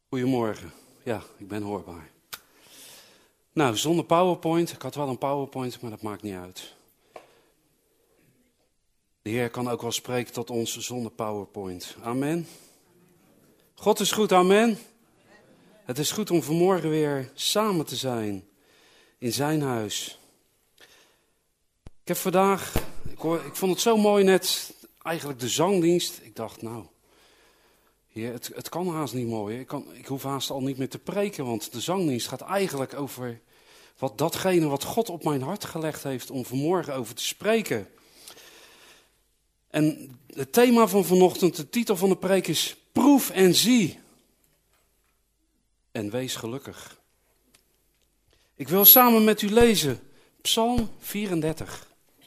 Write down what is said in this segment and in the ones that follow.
Goedemorgen. Ja, ik ben hoorbaar. Nou, zonder PowerPoint. Ik had wel een PowerPoint, maar dat maakt niet uit. De Heer kan ook wel spreken tot ons zonder PowerPoint. Amen. God is goed, amen. Het is goed om vanmorgen weer samen te zijn in zijn huis. Ik heb vandaag, ik vond het zo mooi net, eigenlijk de zangdienst. Ik dacht, nou, Heer, het kan haast niet mooi. Ik hoef haast al niet meer te preken, want de zangdienst gaat eigenlijk over datgene wat God op mijn hart gelegd heeft om vanmorgen over te spreken. En het thema van vanochtend, de titel van de preek is Proef en zie. En wees gelukkig. Ik wil samen met u lezen Psalm 34.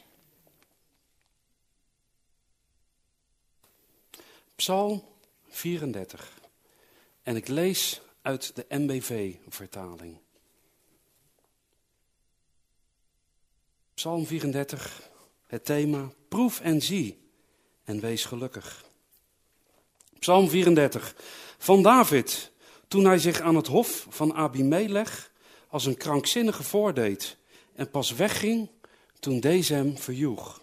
Psalm 34. En ik lees uit de NBV-vertaling. Psalm 34, het thema Proef en zie en wees gelukkig. Psalm 34 van David, toen hij zich aan het hof van Abimelech als een krankzinnige voordeed en pas wegging toen deze hem verjoeg.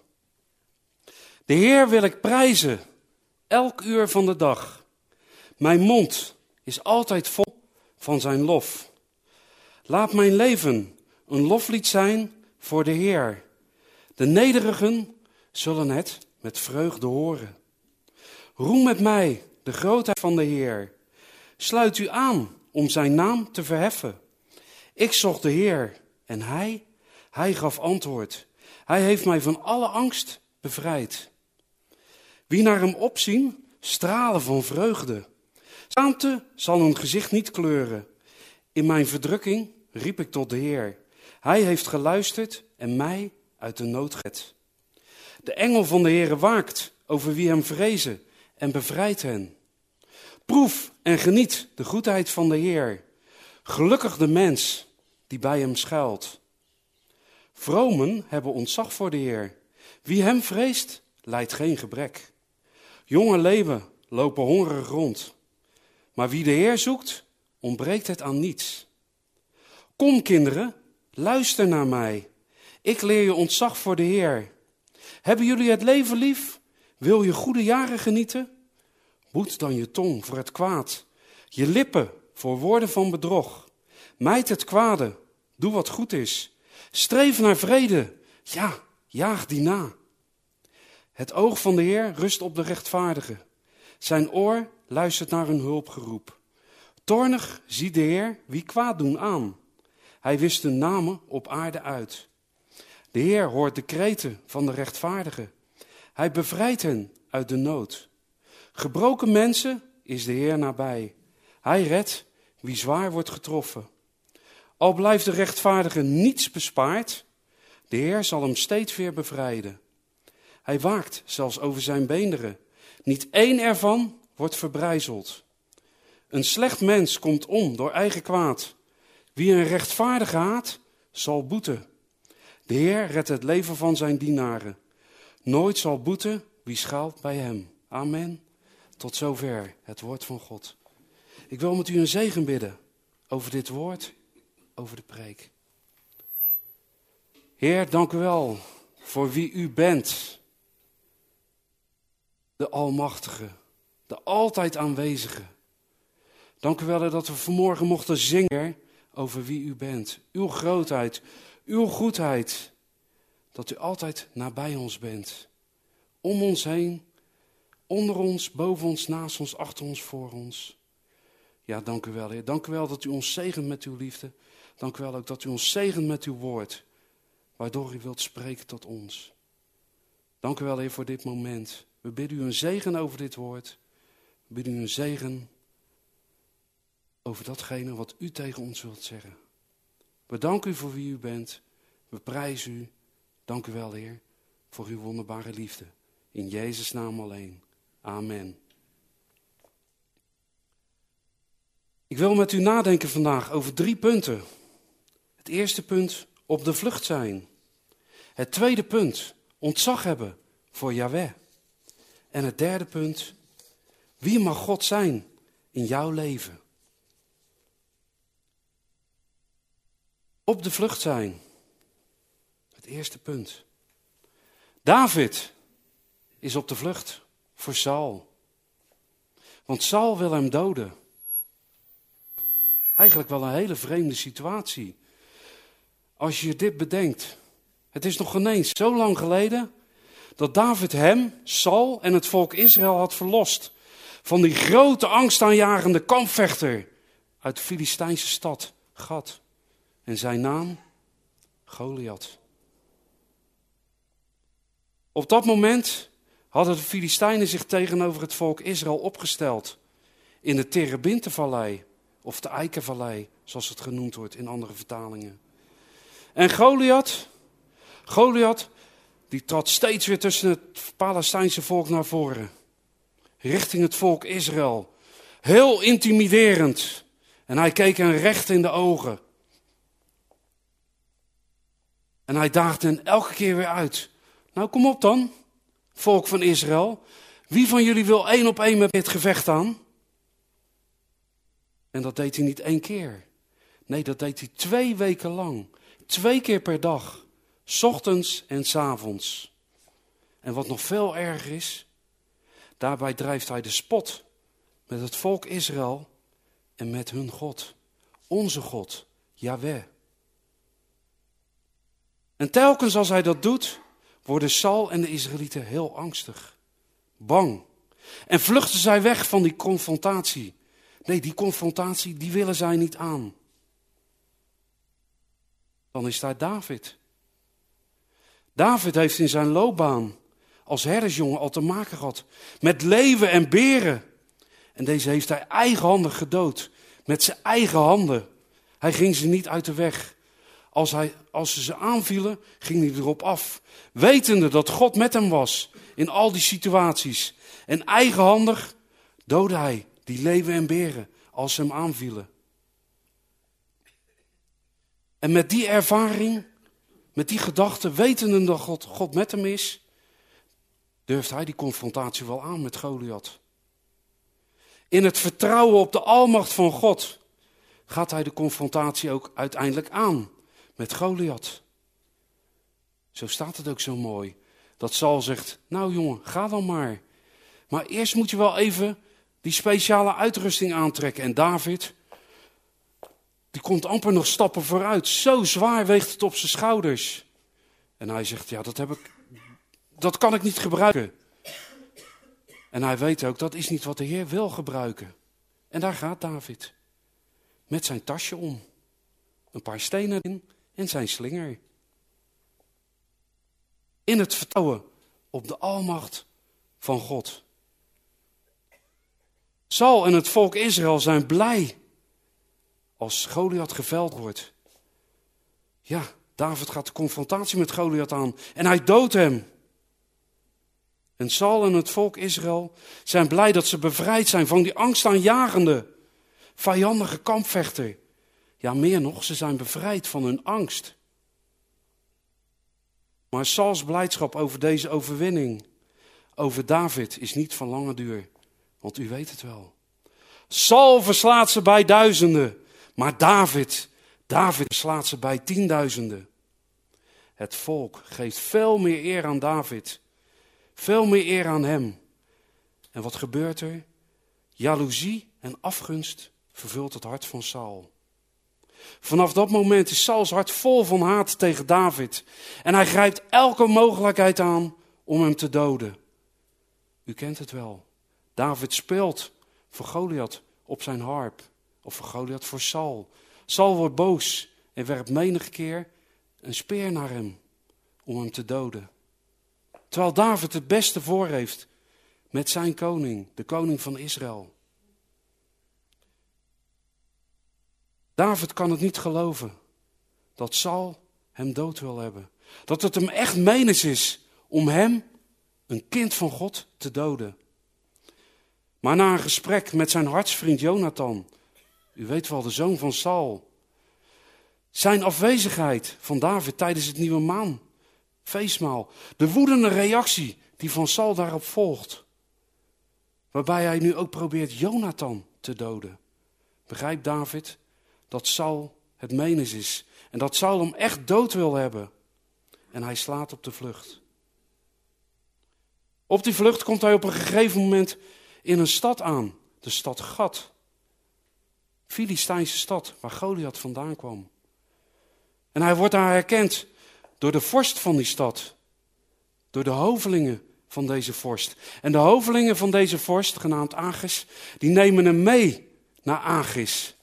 De Heer wil ik prijzen, elk uur van de dag. Mijn mond is altijd vol van zijn lof. Laat mijn leven een loflied zijn voor de Heer. De nederigen zullen het met vreugde horen. Roem met mij de grootheid van de Heer. Sluit u aan om zijn naam te verheffen. Ik zocht de Heer en hij gaf antwoord. Hij heeft mij van alle angst bevrijd. Wie naar hem opzien, stralen van vreugde. Schaamte zal hun gezicht niet kleuren. In mijn verdrukking riep ik tot de Heer. Hij heeft geluisterd en mij uit de nood gered. De engel van de Heere waakt over wie hem vrezen en bevrijdt hen. Proef en geniet de goedheid van de Heer. Gelukkig de mens die bij hem schuilt. Vromen hebben ontzag voor de Heer. Wie hem vreest, lijdt geen gebrek. Jonge leeuwen lopen hongerig rond. Maar wie de Heer zoekt, ontbreekt het aan niets. Kom kinderen, luister naar mij. Ik leer je ontzag voor de Heer. Hebben jullie het leven lief? Wil je goede jaren genieten? Boet dan je tong voor het kwaad. Je lippen voor woorden van bedrog. Mijd het kwade, doe wat goed is. Streef naar vrede, ja, jaag die na. Het oog van de Heer rust op de rechtvaardigen. Zijn oor luistert naar hun hulpgeroep. Toornig ziet de Heer wie kwaad doen aan. Hij wist hun namen op aarde uit. De Heer hoort de kreten van de rechtvaardigen. Hij bevrijdt hen uit de nood. Gebroken mensen is de Heer nabij. Hij redt wie zwaar wordt getroffen. Al blijft de rechtvaardige niets bespaard, de Heer zal hem steeds weer bevrijden. Hij waakt zelfs over zijn beenderen. Niet één ervan wordt verbrijzeld. Een slecht mens komt om door eigen kwaad. Wie een rechtvaardige haat, zal boeten. De Heer redt het leven van zijn dienaren. Nooit zal boeten wie schuilt bij hem. Amen. Tot zover het woord van God. Ik wil met u een zegen bidden over dit woord, over de preek. Heer, dank u wel voor wie u bent. De Almachtige, de altijd aanwezige. Dank u wel dat we vanmorgen mochten zingen over wie u bent. Uw grootheid, uw goedheid. Dat u altijd nabij ons bent. Om ons heen, onder ons, boven ons, naast ons, achter ons, voor ons. Ja, dank u wel, Heer. Dank u wel dat u ons zegent met uw liefde. Dank u wel ook dat u ons zegent met uw woord. Waardoor u wilt spreken tot ons. Dank u wel, Heer, voor dit moment. We bidden u een zegen over dit woord. We bidden u een zegen over datgene wat u tegen ons wilt zeggen. We danken u voor wie u bent. We prijzen u. Dank u wel, Heer, voor uw wonderbare liefde. In Jezus' naam alleen. Amen. Ik wil met u nadenken vandaag over 3 punten. Het eerste punt, op de vlucht zijn. Het tweede punt, ontzag hebben voor Yahweh. En het derde punt, wie mag God zijn in jouw leven? op de vlucht zijn. Het eerste punt. David is op de vlucht voor Saul. Want Saul wil hem doden. Eigenlijk wel een hele vreemde situatie. Als je dit bedenkt. Het is nog ineens zo lang geleden dat David hem, Saul en het volk Israël had verlost. Van die grote angstaanjagende kampvechter uit de Filistijnse stad Gat. En zijn naam? Goliath. Op dat moment hadden de Filistijnen zich tegenover het volk Israël opgesteld. In de Terebintenvallei, of de Eikenvallei, zoals het genoemd wordt in andere vertalingen. En Goliath, die trad steeds weer tussen het Palestijnse volk naar voren. Richting het volk Israël. Heel intimiderend. En hij keek hen recht in de ogen. En hij daagde hen elke keer weer uit. Nou, kom op dan, volk van Israël. Wie van jullie wil 1 op 1 met dit gevecht aan? En dat deed hij niet 1 keer. Nee, dat deed hij 2 weken lang. 2 keer per dag. 's Ochtends en 's avonds. En wat nog veel erger is, daarbij drijft hij de spot met het volk Israël en met hun God. Onze God, Jahweh. En telkens als hij dat doet, worden Saul en de Israëlieten heel angstig. Bang. En vluchten zij weg van die confrontatie. Nee, die confrontatie, die willen zij niet aan. Dan is daar David. David heeft in zijn loopbaan als herdersjongen al te maken gehad met leeuwen en beren. En deze heeft hij eigenhandig gedood. Met zijn eigen handen. Hij ging ze niet uit de weg. Als ze aanvielen, ging hij erop af. Wetende dat God met hem was in al die situaties. En eigenhandig doodde hij die leeuwen en beren als ze hem aanvielen. En met die ervaring, met die gedachte, wetende dat God met hem is, durft hij die confrontatie wel aan met Goliath. In het vertrouwen op de almacht van God gaat hij de confrontatie ook uiteindelijk aan met Goliath. Zo staat het ook zo mooi. Dat Saul zegt, nou jongen, ga dan maar. Maar eerst moet je wel even die speciale uitrusting aantrekken. En David, die komt amper nog stappen vooruit. Zo zwaar weegt het op zijn schouders. En hij zegt, ja, dat kan ik niet gebruiken. En hij weet ook, dat is niet wat de Heer wil gebruiken. En daar gaat David. Met zijn tasje om. Een paar stenen in en zijn slinger. In het vertrouwen op de almacht van God. Saul en het volk Israël zijn blij als Goliath geveld wordt. Ja, David gaat de confrontatie met Goliath aan en hij doodt hem. En Saul en het volk Israël zijn blij dat ze bevrijd zijn van die angstaanjagende, vijandige kampvechter. Ja, meer nog, ze zijn bevrijd van hun angst. Maar Sauls blijdschap over deze overwinning, over David, is niet van lange duur. Want u weet het wel. Saul verslaat ze bij duizenden, maar David verslaat ze bij 10.000. Het volk geeft veel meer eer aan David. Veel meer eer aan hem. En wat gebeurt er? Jaloezie en afgunst vervult het hart van Saul. Vanaf dat moment is Sauls hart vol van haat tegen David. En hij grijpt elke mogelijkheid aan om hem te doden. U kent het wel. David speelt voor Goliath op zijn harp. Of voor Goliath voor Saul. Saul wordt boos en werpt menige keer een speer naar hem om hem te doden. Terwijl David het beste voor heeft met zijn koning, de koning van Israël. David kan het niet geloven dat Saul hem dood wil hebben. Dat het hem echt menens is om hem, een kind van God, te doden. Maar na een gesprek met zijn hartsvriend Jonathan, u weet wel, de zoon van Saul, zijn afwezigheid van David tijdens het nieuwe maanfeestmaal, de woedende reactie die van Saul daarop volgt, waarbij hij nu ook probeert Jonathan te doden, begrijpt David dat Saul het menens is. En dat Saul hem echt dood wil hebben. En hij slaat op de vlucht. Op die vlucht komt hij op een gegeven moment in een stad aan. De stad Gat. Filistijnse stad, waar Goliath vandaan kwam. En hij wordt daar herkend door de vorst van die stad. Door de hovelingen van deze vorst. En de hovelingen van deze vorst, genaamd Achis, die nemen hem mee naar Achis.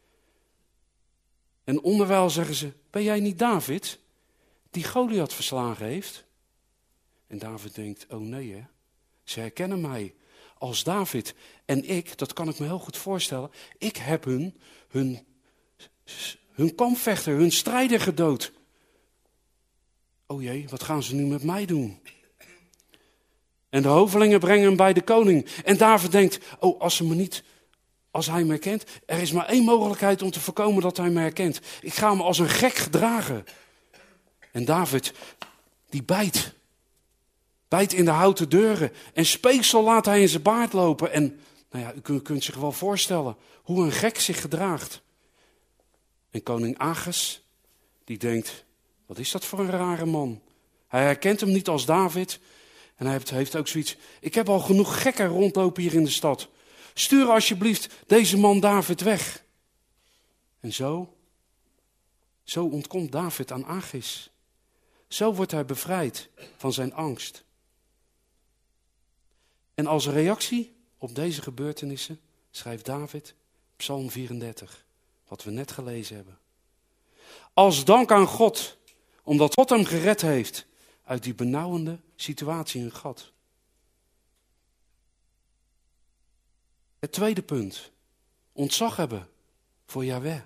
En onderwijl zeggen ze, ben jij niet David die Goliath verslagen heeft? En David denkt, oh nee hè, ze herkennen mij als David. En ik, dat kan ik me heel goed voorstellen, ik heb hun kampvechter, hun strijder gedood. Oh jee, wat gaan ze nu met mij doen? En de hovelingen brengen hem bij de koning. En David denkt, oh als hij me herkent, er is maar één mogelijkheid om te voorkomen dat hij me herkent. Ik ga me als een gek gedragen. En David, die bijt in de houten deuren. En speeksel laat hij in zijn baard lopen. En nou ja, u kunt zich wel voorstellen hoe een gek zich gedraagt. En koning Achis, die denkt, wat is dat voor een rare man? Hij herkent hem niet als David. En hij heeft ook zoiets, ik heb al genoeg gekken rondlopen hier in de stad. Stuur alsjeblieft deze man David weg. En zo ontkomt David aan Achis. Zo wordt hij bevrijd van zijn angst. En als reactie op deze gebeurtenissen schrijft David Psalm 34, wat we net gelezen hebben. Als dank aan God, omdat God hem gered heeft uit die benauwende situatie in Gat. Het tweede punt, ontzag hebben voor Jahweh.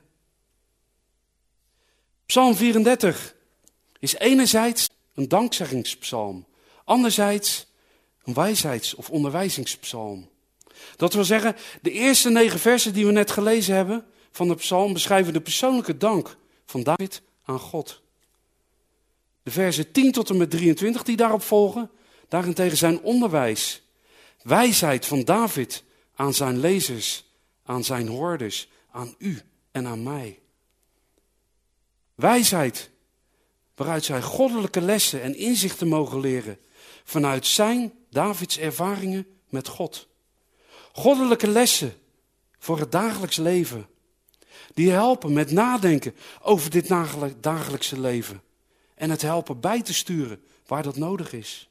Psalm 34 is enerzijds een dankzeggingspsalm, anderzijds een wijsheids- of onderwijzingspsalm. Dat wil zeggen, de eerste 9 versen die we net gelezen hebben van de psalm beschrijven de persoonlijke dank van David aan God. De versen 10 tot en met 23 die daarop volgen, daarentegen zijn onderwijs, wijsheid van David aan zijn lezers, aan zijn hoorders, aan u en aan mij. Wijsheid, waaruit zij goddelijke lessen en inzichten mogen leren vanuit zijn, Davids ervaringen met God. Goddelijke lessen voor het dagelijks leven, die helpen met nadenken over dit dagelijkse leven en het helpen bij te sturen waar dat nodig is.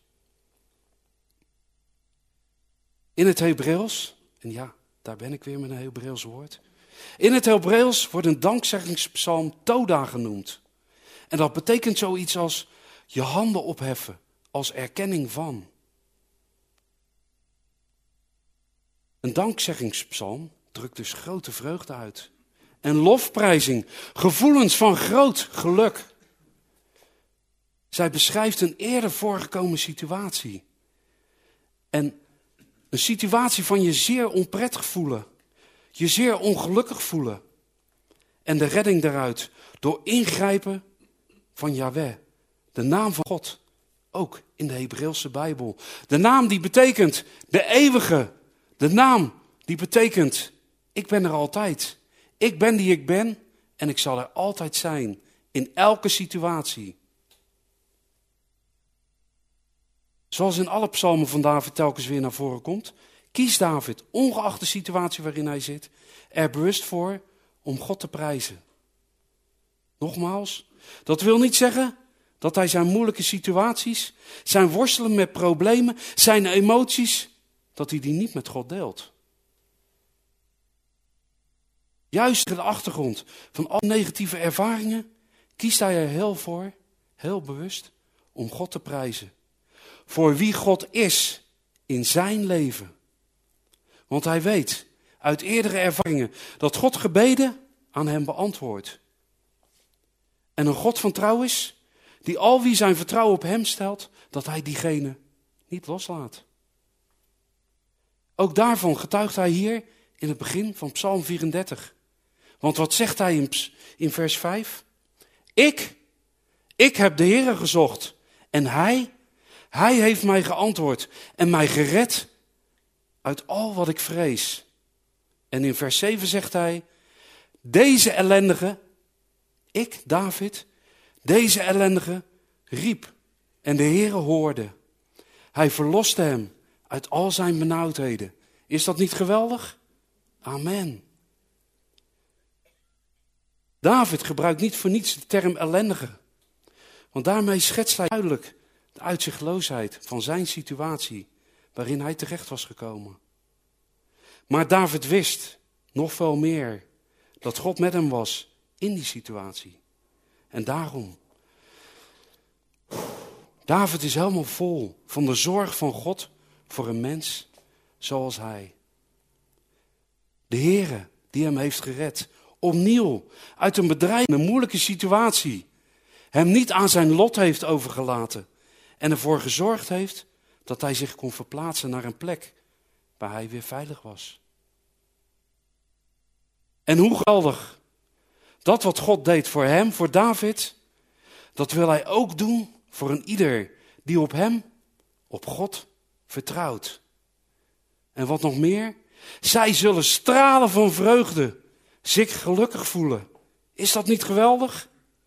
In het Hebreeuws, en ja, daar ben ik weer met een Hebreeuws woord. In het Hebreeuws wordt een dankzeggingspsalm Toda genoemd. En dat betekent zoiets als je handen opheffen als erkenning van. Een dankzeggingspsalm drukt dus grote vreugde uit. En lofprijzing, gevoelens van groot geluk. Zij beschrijft een eerder voorgekomen situatie. En een situatie van je zeer onprettig voelen. Je zeer ongelukkig voelen. En de redding daaruit door ingrijpen van Jahweh. De naam van God. Ook in de Hebreeuwse Bijbel. De naam die betekent de eeuwige. De naam die betekent ik ben er altijd. Ik ben die ik ben en ik zal er altijd zijn. In elke situatie. Zoals in alle psalmen van David telkens weer naar voren komt, kiest David, ongeacht de situatie waarin hij zit, er bewust voor om God te prijzen. Nogmaals, dat wil niet zeggen dat hij zijn moeilijke situaties, zijn worstelen met problemen, zijn emoties, dat hij die niet met God deelt. Juist in de achtergrond van alle negatieve ervaringen kiest hij er heel bewust, om God te prijzen. Voor wie God is in zijn leven. Want hij weet uit eerdere ervaringen dat God gebeden aan hem beantwoordt. En een God van trouw is, die al wie zijn vertrouwen op hem stelt, dat hij diegene niet loslaat. Ook daarvan getuigt hij hier in het begin van Psalm 34. Want wat zegt hij in vers 5? Ik heb de Heere gezocht en hij heeft mij geantwoord en mij gered uit al wat ik vrees. En in vers 7 zegt hij, deze ellendige Ik, David, deze ellendige, riep en de Heere hoorde. Hij verloste hem uit al zijn benauwdheden. Is dat niet geweldig? Amen. David gebruikt niet voor niets de term ellendige. Want daarmee schetst hij duidelijk de uitzichtloosheid van zijn situatie waarin hij terecht was gekomen. Maar David wist nog veel meer dat God met hem was in die situatie. En daarom, David is helemaal vol van de zorg van God voor een mens zoals hij. De Heere die hem heeft gered, opnieuw uit een bedreigende, moeilijke situatie, hem niet aan zijn lot heeft overgelaten en ervoor gezorgd heeft dat hij zich kon verplaatsen naar een plek waar hij weer veilig was. En hoe geweldig, dat wat God deed voor hem, voor David, dat wil hij ook doen voor een ieder die op hem, op God, vertrouwt. En wat nog meer, zij zullen stralen van vreugde, zich gelukkig voelen. Is dat niet geweldig?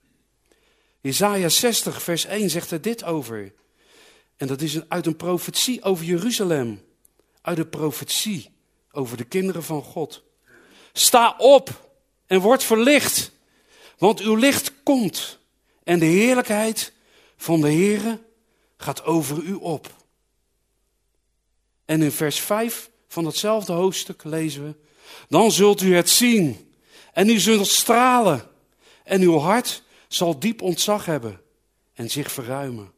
Jesaja 60 vers 1 zegt er dit over. En dat is uit een profetie over Jeruzalem. Uit de profetie over de kinderen van God. Sta op en word verlicht, want uw licht komt en de heerlijkheid van de Heere gaat over u op. En in vers 5 van datzelfde hoofdstuk lezen we: dan zult u het zien en u zult stralen en uw hart zal diep ontzag hebben en zich verruimen.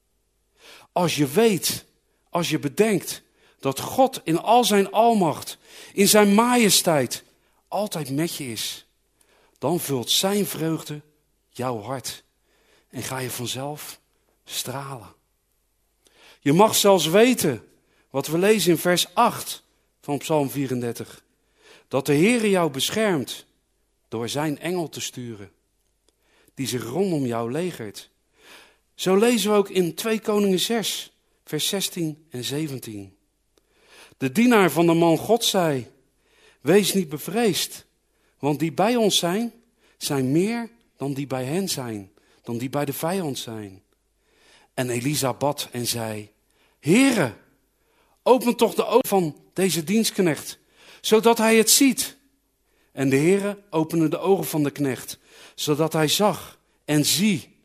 Als je weet, als je bedenkt dat God in al zijn almacht, in zijn majesteit altijd met je is, dan vult zijn vreugde jouw hart en ga je vanzelf stralen. Je mag zelfs weten, wat we lezen in vers 8 van Psalm 34, dat de Heere jou beschermt door zijn engel te sturen, die zich rondom jou legert. Zo lezen we ook in 2 Koningen 6, vers 16 en 17. De dienaar van de man God zei: wees niet bevreesd, want die bij ons zijn meer dan die bij hen zijn, dan die bij de vijand zijn. En Elisa bad en zei: Heere, open toch de ogen van deze dienstknecht, zodat hij het ziet. En de Heere opende de ogen van de knecht, zodat hij zag en zie.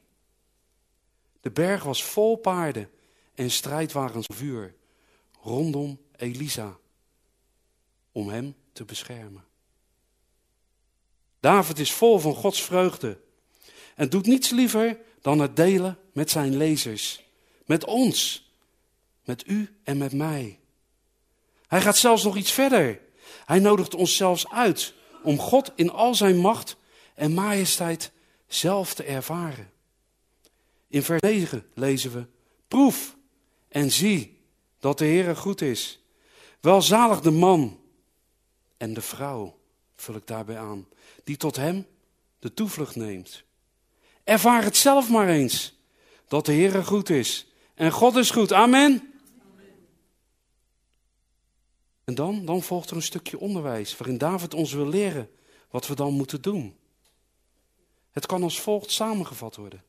De berg was vol paarden en strijdwagens vuur rondom Elisa, om hem te beschermen. David is vol van Gods vreugde en doet niets liever dan het delen met zijn lezers, met ons, met u en met mij. Hij gaat zelfs nog iets verder. Hij nodigt ons zelfs uit om God in al zijn macht en majesteit zelf te ervaren. In vers 9 lezen we: proef en zie dat de Heere goed is. Welzalig de man en de vrouw, vul ik daarbij aan, die tot hem de toevlucht neemt. Ervaar het zelf maar eens, dat de Heere goed is. En God is goed. Amen. En dan volgt er een stukje onderwijs, waarin David ons wil leren wat we dan moeten doen. Het kan als volgt samengevat worden.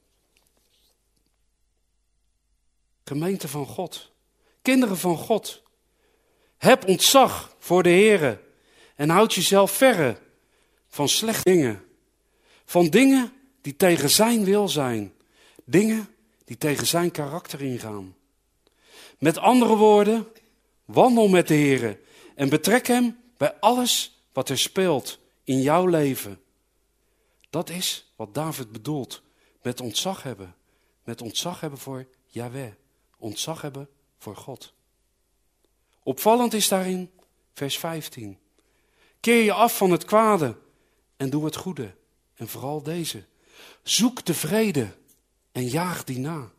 Gemeente van God, kinderen van God, heb ontzag voor de Heere en houd jezelf verre van slechte dingen. Van dingen die tegen zijn wil zijn. Dingen die tegen zijn karakter ingaan. Met andere woorden, wandel met de Heere en betrek hem bij alles wat er speelt in jouw leven. Dat is wat David bedoelt met ontzag hebben. Met ontzag hebben voor Yahweh. Ontzag hebben voor God. Opvallend is daarin vers 15. Keer je af van het kwade en doe het goede. En vooral deze. Zoek de vrede en jaag die na.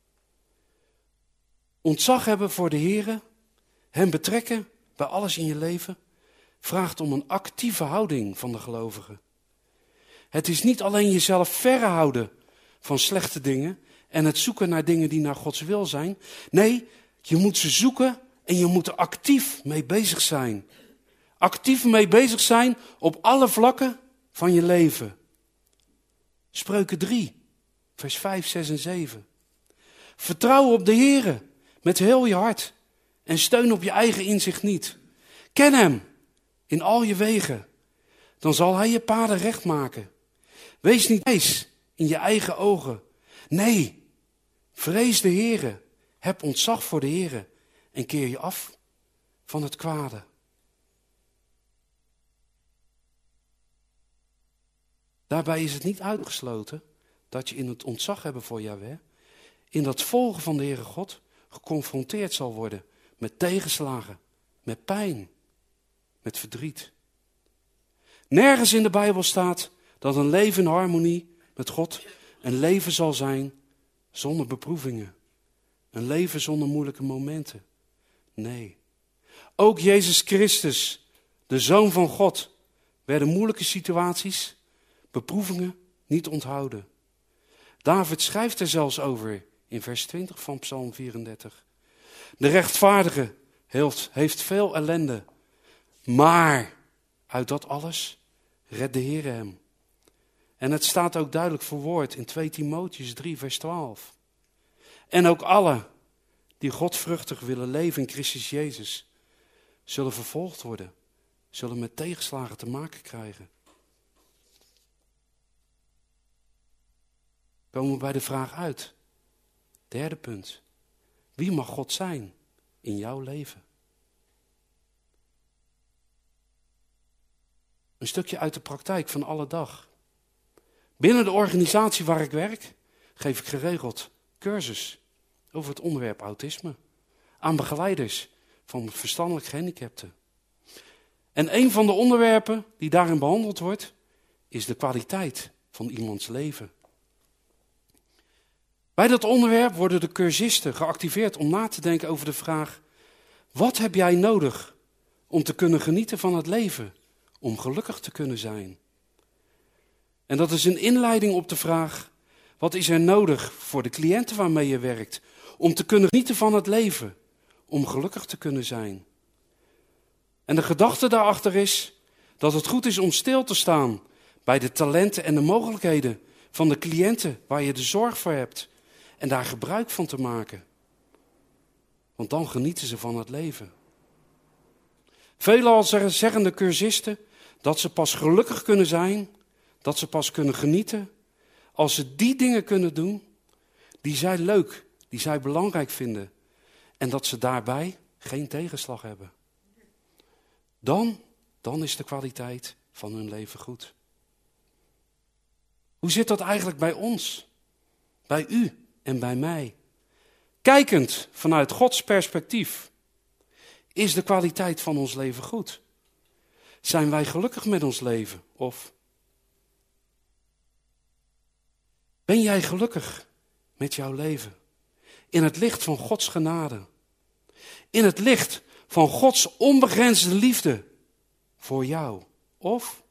Ontzag hebben voor de Heere, hem betrekken bij alles in je leven, vraagt om een actieve houding van de gelovigen. Het is niet alleen jezelf verre houden van slechte dingen en het zoeken naar dingen die naar Gods wil zijn. Nee, je moet ze zoeken en je moet er actief mee bezig zijn. Actief mee bezig zijn op alle vlakken van je leven. Spreuken 3, vers 5, 6 en 7. Vertrouw op de Heere met heel je hart en steun op je eigen inzicht niet. Ken hem in al je wegen, dan zal hij je paden recht maken. Wees niet wijs in je eigen ogen. Nee, vrees de Heere, heb ontzag voor de Heere en keer je af van het kwade. Daarbij is het niet uitgesloten dat je in het ontzag hebben voor Jahweh, in dat volgen van de Heere God, geconfronteerd zal worden met tegenslagen, met pijn, met verdriet. Nergens in de Bijbel staat dat een leven in harmonie met God een leven zal zijn zonder beproevingen. Een leven zonder moeilijke momenten. Nee. Ook Jezus Christus, de Zoon van God, werden moeilijke situaties, beproevingen niet onthouden. David schrijft er zelfs over in vers 20 van Psalm 34. De rechtvaardige heeft veel ellende, maar uit dat alles redt de Heere hem. En het staat ook duidelijk verwoord in 2 Timotheüs 3 vers 12. En ook alle die godvruchtig willen leven in Christus Jezus, zullen vervolgd worden, zullen met tegenslagen te maken krijgen. Komen we bij de vraag uit. Derde punt. Wie mag God zijn in jouw leven? Een stukje uit de praktijk van alle dag. Binnen de organisatie waar ik werk, geef ik geregeld cursus over het onderwerp autisme aan begeleiders van verstandelijk gehandicapten. En een van de onderwerpen die daarin behandeld wordt, is de kwaliteit van iemands leven. Bij dat onderwerp worden de cursisten geactiveerd om na te denken over de vraag: wat heb jij nodig om te kunnen genieten van het leven, om gelukkig te kunnen zijn? En dat is een inleiding op de vraag: wat is er nodig voor de cliënten waarmee je werkt, om te kunnen genieten van het leven, om gelukkig te kunnen zijn? En de gedachte daarachter is dat het goed is om stil te staan bij de talenten en de mogelijkheden van de cliënten waar je de zorg voor hebt en daar gebruik van te maken. Want dan genieten ze van het leven. Veelal zeggen de cursisten dat ze pas gelukkig kunnen zijn, dat ze pas kunnen genieten, als ze die dingen kunnen doen die zij leuk, die zij belangrijk vinden. En dat ze daarbij geen tegenslag hebben. Dan is de kwaliteit van hun leven goed. Hoe zit dat eigenlijk bij ons? Bij u en bij mij? Kijkend vanuit Gods perspectief, is de kwaliteit van ons leven goed? Zijn wij gelukkig met ons leven? Of ben jij gelukkig met jouw leven? In het licht van Gods genade. In het licht van Gods onbegrensde liefde voor jou. Of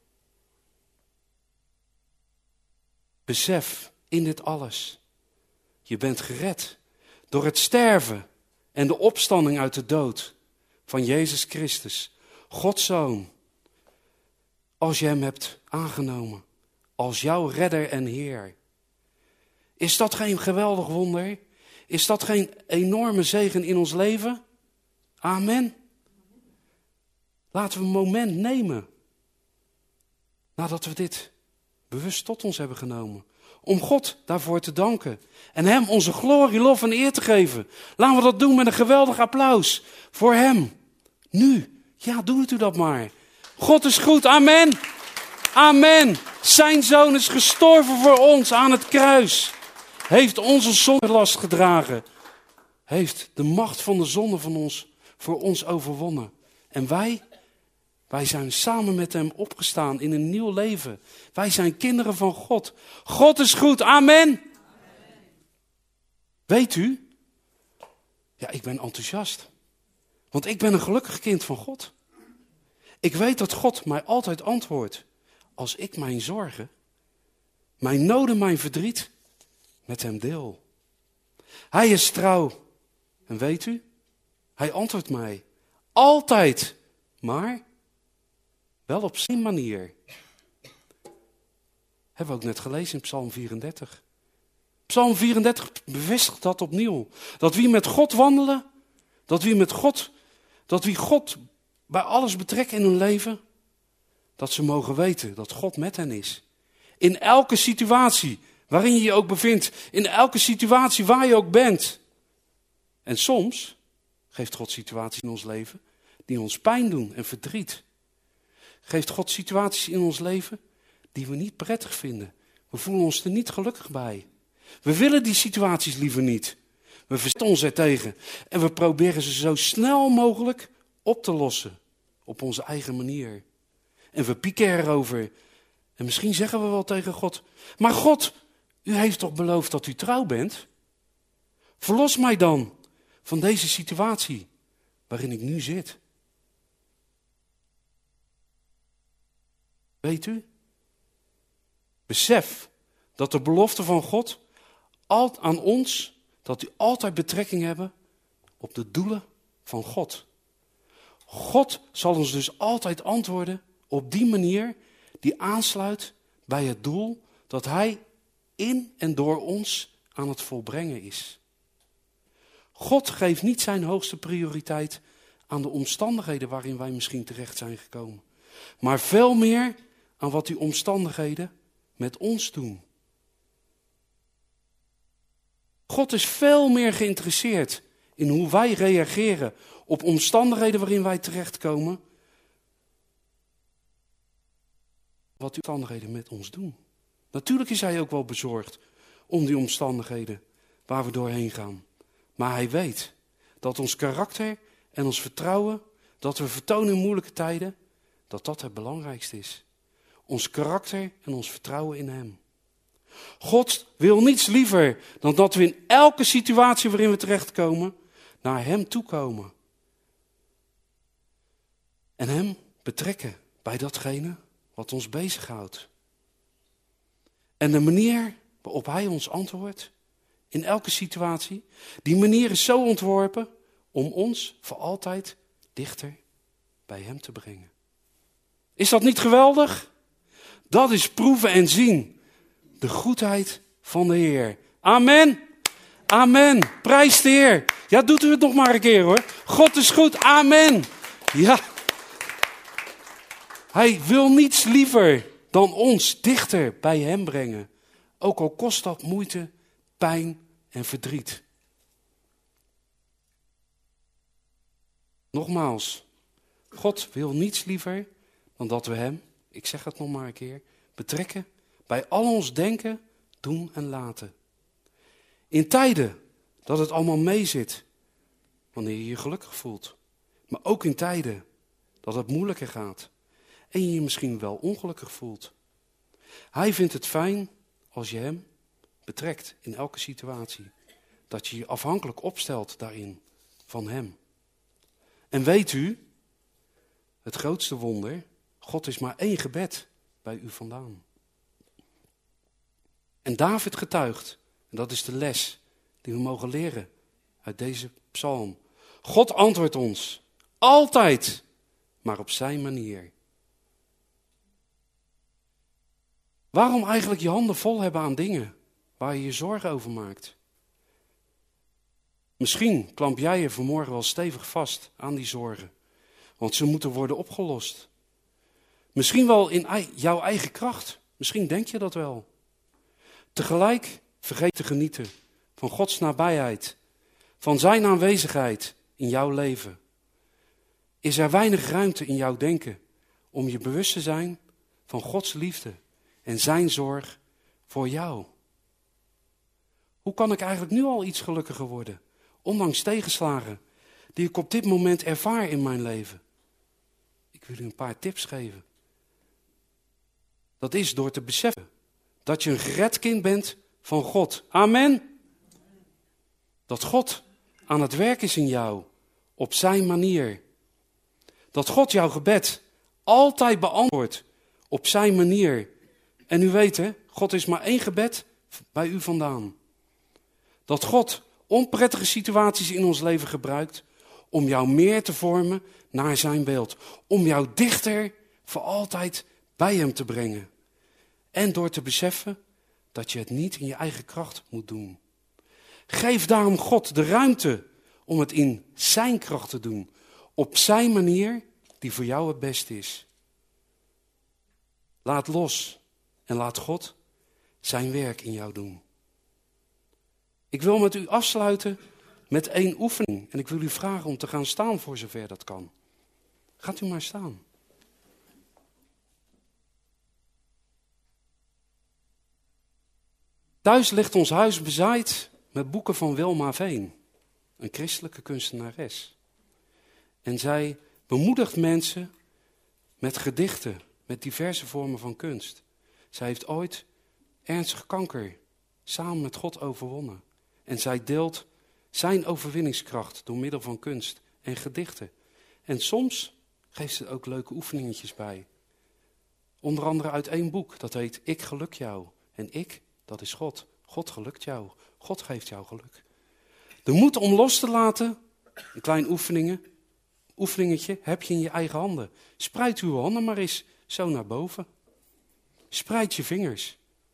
besef in dit alles: je bent gered door het sterven en de opstanding uit de dood van Jezus Christus, Gods Zoon. Als je hem hebt aangenomen als jouw redder en Heer. Is dat geen geweldig wonder? Is dat geen enorme zegen in ons leven? Amen. Laten we een moment nemen, nadat we dit bewust tot ons hebben genomen, om God daarvoor te danken en hem onze glorie, lof en eer te geven. Laten we dat doen met een geweldig applaus voor hem. Nu, ja, doet u dat maar. God is goed, amen. Amen. Zijn Zoon is gestorven voor ons aan het kruis. Heeft onze zondelast gedragen. Heeft de macht van de zonde van ons voor ons overwonnen. En wij zijn samen met hem opgestaan in een nieuw leven. Wij zijn kinderen van God. God is goed, amen. Amen. Weet u? Ja, ik ben enthousiast. Want ik ben een gelukkig kind van God. Ik weet dat God mij altijd antwoordt als ik mijn zorgen, mijn noden, mijn verdriet met hem deel. Hij is trouw. En weet u? Hij antwoordt mij. Altijd. Maar wel op zijn manier. Hebben we ook net gelezen in Psalm 34. Psalm 34 bevestigt dat opnieuw. Dat wie met God wandelen, dat wie God bij alles betrekken in hun leven, dat ze mogen weten dat God met hen is. In elke situatie waarin je je ook bevindt, in elke situatie waar je ook bent. En soms geeft God situaties in ons leven die ons pijn doen en verdriet. Geeft God situaties in ons leven die we niet prettig vinden. We voelen ons er niet gelukkig bij. We willen die situaties liever niet. We verzetten ons ertegen. En we proberen ze zo snel mogelijk op te lossen. Op onze eigen manier. En we pieken erover. En misschien zeggen we wel tegen God: maar God, u heeft toch beloofd dat u trouw bent? Verlos mij dan van deze situatie waarin ik nu zit. Weet u? Besef dat de beloften van God aan ons, dat die altijd betrekking hebben op de doelen van God. God zal ons dus altijd antwoorden op die manier die aansluit bij het doel dat Hij in en door ons aan het volbrengen is. God geeft niet zijn hoogste prioriteit aan de omstandigheden waarin wij misschien terecht zijn gekomen, maar veel meer aan wat die omstandigheden met ons doen. God is veel meer geïnteresseerd in hoe wij reageren op omstandigheden waarin wij terechtkomen, wat die omstandigheden met ons doen. Natuurlijk is Hij ook wel bezorgd om die omstandigheden waar we doorheen gaan. Maar Hij weet dat ons karakter en ons vertrouwen, dat we vertonen in moeilijke tijden, dat het belangrijkste is. Ons karakter en ons vertrouwen in Hem. God wil niets liever dan dat we in elke situatie waarin we terechtkomen, naar Hem toekomen. En Hem betrekken bij datgene wat ons bezighoudt. En de manier waarop Hij ons antwoordt, in elke situatie, die manier is zo ontworpen om ons voor altijd dichter bij Hem te brengen. Is dat niet geweldig? Dat is proeven en zien. De goedheid van de Heer. Amen. Amen. Prijs de Heer. Ja, doet u het nog maar een keer hoor. God is goed. Amen. Ja. Hij wil niets liever dan ons dichter bij Hem brengen. Ook al kost dat moeite, pijn en verdriet. Nogmaals, God wil niets liever dan dat we Hem, ik zeg het nog maar een keer, betrekken bij al ons denken, doen en laten. In tijden dat het allemaal meezit, wanneer je je gelukkig voelt. Maar ook in tijden dat het moeilijker gaat en je je misschien wel ongelukkig voelt. Hij vindt het fijn als je Hem betrekt in elke situatie. Dat je je afhankelijk opstelt daarin van Hem. En weet u, het grootste wonder, God is maar 1 gebed bij u vandaan. En David getuigt, en dat is de les die we mogen leren uit deze psalm. God antwoordt ons, altijd, maar op zijn manier. Waarom eigenlijk je handen vol hebben aan dingen waar je je zorgen over maakt? Misschien klamp jij je vanmorgen wel stevig vast aan die zorgen, want ze moeten worden opgelost. Misschien wel in jouw eigen kracht, misschien denk je dat wel. Tegelijk vergeet te genieten van Gods nabijheid, van zijn aanwezigheid in jouw leven. Is er weinig ruimte in jouw denken om je bewust te zijn van Gods liefde en zijn zorg voor jou? Hoe kan ik eigenlijk nu al iets gelukkiger worden, ondanks tegenslagen die ik op dit moment ervaar in mijn leven? Ik wil u een paar tips geven. Dat is door te beseffen dat je een gered kind bent van God. Amen. Dat God aan het werk is in jou, op zijn manier. Dat God jouw gebed altijd beantwoordt op zijn manier. En u weet hè, God is maar 1 gebed bij u vandaan. Dat God onprettige situaties in ons leven gebruikt om jou meer te vormen naar zijn beeld. Om jou dichter voor altijd bij hem te brengen. En door te beseffen dat je het niet in je eigen kracht moet doen. Geef daarom God de ruimte om het in zijn kracht te doen. Op zijn manier die voor jou het beste is. Laat los en laat God zijn werk in jou doen. Ik wil met u afsluiten met 1 oefening. En ik wil u vragen om te gaan staan voor zover dat kan. Gaat u maar staan. Thuis ligt ons huis bezaaid met boeken van Wilma Veen, een christelijke kunstenares. En zij bemoedigt mensen met gedichten, met diverse vormen van kunst. Zij heeft ooit ernstig kanker samen met God overwonnen. En zij deelt zijn overwinningskracht door middel van kunst en gedichten. En soms geeft ze ook leuke oefeningetjes bij. Onder andere uit 1 boek, dat heet Ik geluk jou. En ik, dat is God. God gelukt jou. God geeft jou geluk. De moed om los te laten, een klein oefeningetje, heb je in je eigen handen. Spreid uw handen maar eens zo naar boven. Spreid je vingers.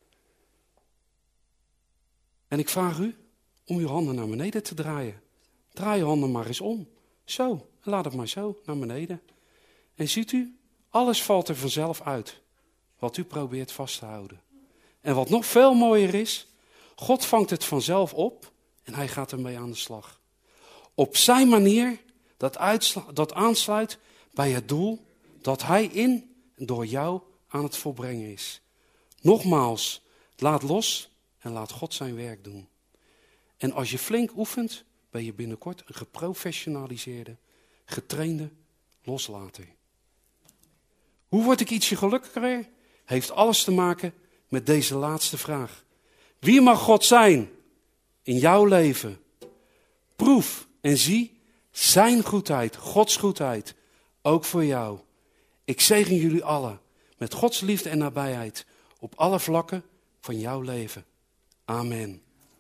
En ik vraag u om uw handen naar beneden te draaien. Draai je handen maar eens om. Zo, laat het maar zo naar beneden. En ziet u, alles valt er vanzelf uit. Wat u probeert vast te houden. En wat nog veel mooier is, God vangt het vanzelf op en hij gaat ermee aan de slag. Op zijn manier dat aansluit bij het doel dat hij in en door jou aan het volbrengen is. Nogmaals, laat los en laat God zijn werk doen. En als je flink oefent, ben je binnenkort een geprofessionaliseerde, getrainde loslater. Hoe word ik ietsje gelukkiger? Heeft alles te maken met deze laatste vraag. Wie mag God zijn in jouw leven? Proef en zie zijn goedheid, Gods goedheid, ook voor jou. Ik zegen jullie allen met Gods liefde en nabijheid op alle vlakken van jouw leven. Amen.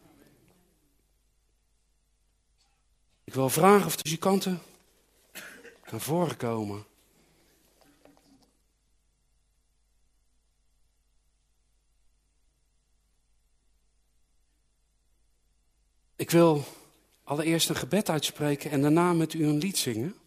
Ik wil vragen of de muzikanten naar voren komen. Ik wil allereerst een gebed uitspreken en daarna met u een lied zingen.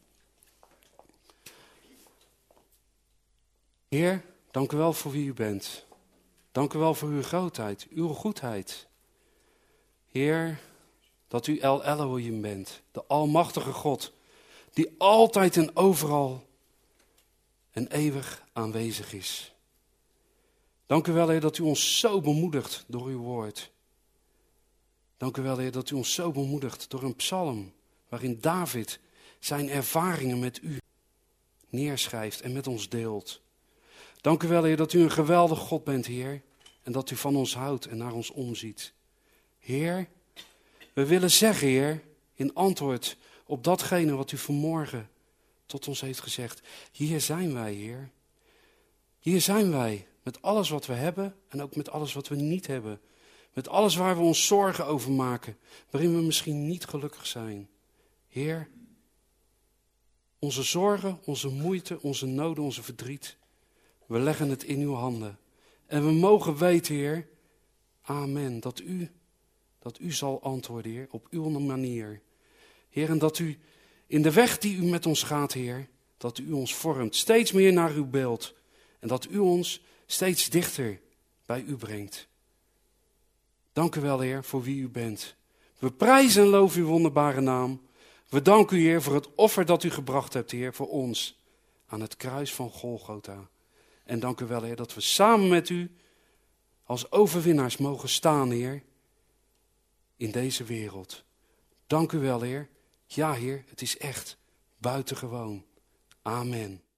Heer, dank u wel voor wie u bent. Dank u wel voor uw grootheid, uw goedheid. Heer, dat u El Elohim bent, de almachtige God, die altijd en overal en eeuwig aanwezig is. Dank u wel, Heer, dat u ons zo bemoedigt door uw woord. Dank u wel, Heer, dat u ons zo bemoedigt door een psalm waarin David zijn ervaringen met u neerschrijft en met ons deelt. Dank u wel, Heer, dat u een geweldig God bent, Heer, en dat u van ons houdt en naar ons omziet. Heer, we willen zeggen, Heer, in antwoord op datgene wat u vanmorgen tot ons heeft gezegd. Hier zijn wij, Heer. Hier zijn wij met alles wat we hebben en ook met alles wat we niet hebben. Met alles waar we ons zorgen over maken, waarin we misschien niet gelukkig zijn. Heer, onze zorgen, onze moeite, onze noden, onze verdriet, we leggen het in uw handen. En we mogen weten, Heer, amen, dat u zal antwoorden, Heer, op uw manier. Heer, en dat u in de weg die u met ons gaat, Heer, dat u ons vormt, steeds meer naar uw beeld. En dat u ons steeds dichter bij u brengt. Dank u wel, Heer, voor wie u bent. We prijzen en loven uw wonderbare naam. We danken u, Heer, voor het offer dat u gebracht hebt, Heer, voor ons aan het kruis van Golgotha. En dank u wel, Heer, dat we samen met u als overwinnaars mogen staan, Heer, in deze wereld. Dank u wel, Heer. Ja, Heer, het is echt buitengewoon. Amen.